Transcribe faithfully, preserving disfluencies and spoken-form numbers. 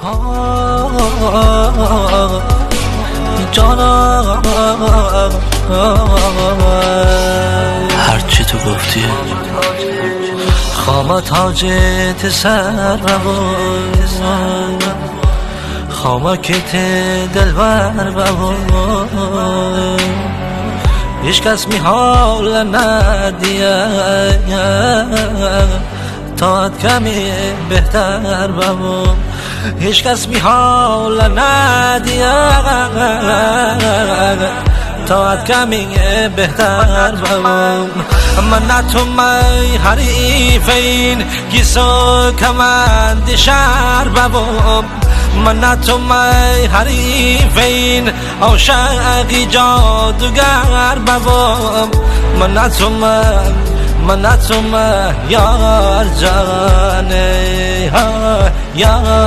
جانا هرچی تو گفتی خامه تاجت سر ببون خامه کت دلبر ببون هیچ کس می حال ندیه تاعت کمی بهتر ببون هیچ کس می حال ندیه تاعت کمی بهتر ببون من نتومی حریفین گیسو کمند شهر ببون من نتومی حریفین عاشقی جادوگر ببون من نتومی من نتومی یار جانه یار